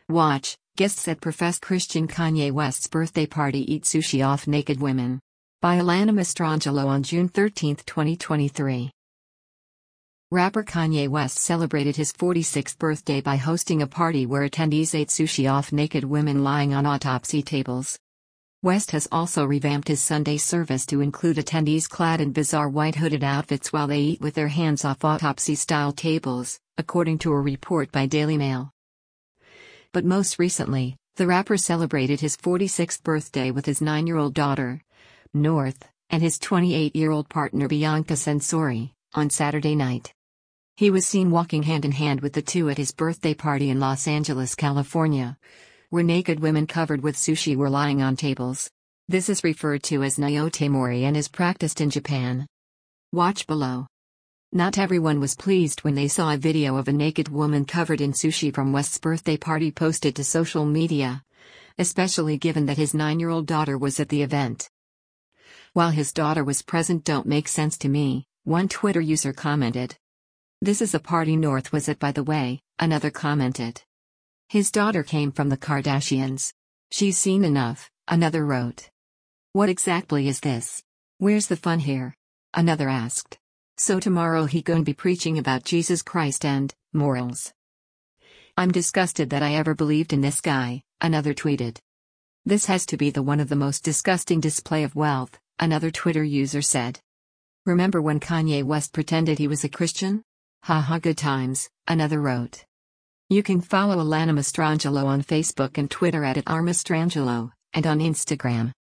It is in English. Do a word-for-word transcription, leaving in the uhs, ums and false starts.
Watch, guests at professed Christian Kanye West's birthday party eat sushi off naked women. By Alana Mastrangelo on June thirteenth, twenty twenty-three. Rapper Kanye West celebrated his forty-sixth birthday by hosting a party where attendees ate sushi off naked women lying on autopsy tables. West has also revamped his Sunday service to include attendees clad in bizarre white hooded outfits while they eat with their hands off autopsy-style tables, according to a report by Daily Mail. But most recently, the rapper celebrated his forty-sixth birthday with his nine-year-old daughter, North, and his twenty-eight-year-old partner Bianca Censori, on Saturday night. He was seen walking hand-in-hand with the two at his birthday party in Los Angeles, California, where naked women covered with sushi were lying on tables. This is referred to as Nyotemori and is practiced in Japan. Watch below. Not everyone was pleased when they saw a video of a naked woman covered in sushi from West's birthday party posted to social media, especially given that his nine-year-old daughter was at the event. "While his daughter was present don't make sense to me," one Twitter user commented. "This is a party North was at, by the way," another commented. "His daughter came from the Kardashians. She's seen enough," another wrote. "What exactly is this? Where's the fun here?" another asked. "So tomorrow he gonna be preaching about Jesus Christ and morals. I'm disgusted that I ever believed in this guy," another tweeted. "This has to be the one of the most disgusting display of wealth," another Twitter user said. "Remember when Kanye West pretended he was a Christian? Haha, good times," another wrote. You can follow Alana Mastrangelo on Facebook and Twitter at @rmastrangelo, and on Instagram.